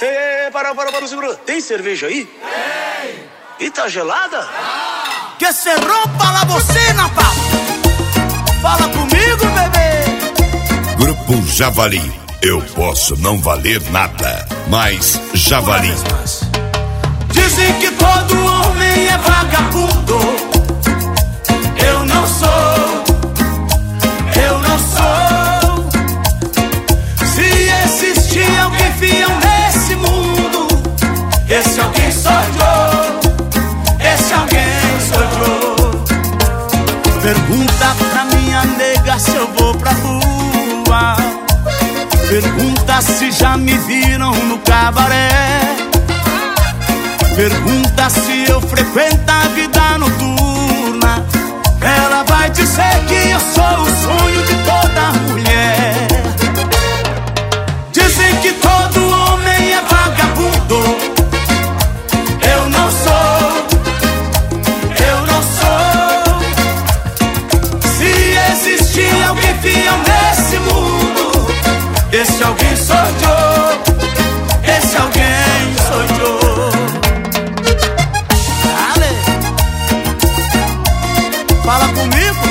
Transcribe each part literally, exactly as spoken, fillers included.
Ei, para, para, para, segura. Tem cerveja aí? Tem. E tá gelada? Ah. Que se rompa la bocina, papo. Fala comigo, bebê. Grupo Javali. Eu posso não valer nada, mas Javali. Dizem que todo homem é vagabundo. Eu não sou. Eu não sou. Se existir alguém fiel nesse mundo, esse alguém sou eu. Esse alguém sou eu. Pergunta pra minha nega se eu vou pra rua. Pergunta se já me viram no cabaré. Pergunta se eu frequento a vida noturna. Ela vai dizer que eu sou o sonho de toda mulher. Dizem que todo homem é vagabundo. Eu não sou. Eu não sou. Se existir alguém fiel nesse mundo, esse alguém sou eu. Esse alguém sou eu. Fala comigo.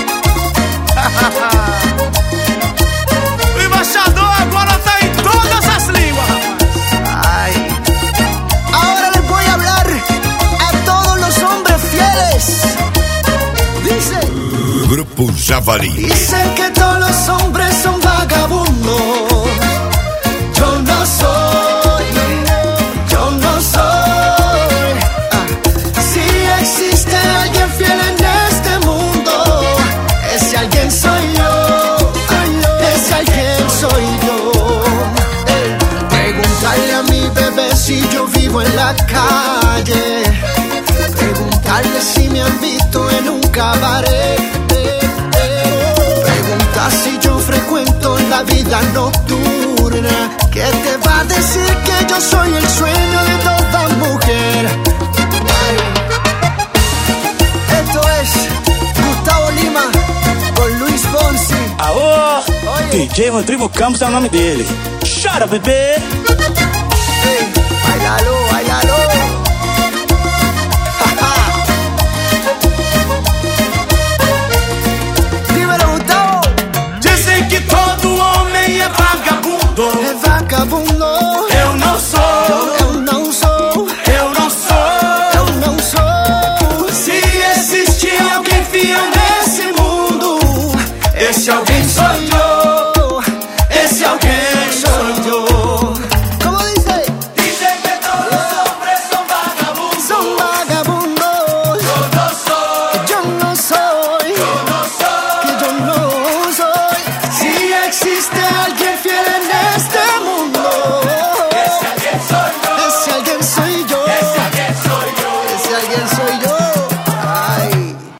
O embaixador agora tá em todas as línguas, rapaz. Ay. Ahora les voy a hablar a todos los hombres fieles. Dice. Grupo Javali. Dicen que todos los hombres son vagabundos. Yo no soy. Yo no soy. Ah. Si existe alguien fiel en este mundo, ese alguien soy yo. Ese alguien soy yo. Eh. Preguntarle a mi bebé si yo vivo en la calle. Preguntarle si me han visto en un cabaret. Pregunta si yo frecuento la vida nocturna. ¿Qué te va a decir que yo soy el sueño de toda mujer? Ay. Esto es Gustavo Lima con Luis Fonsi. Aô, D J Rodrigo Campos é o nome dele. Chora, bebê. Hey, bailalo, bailalo.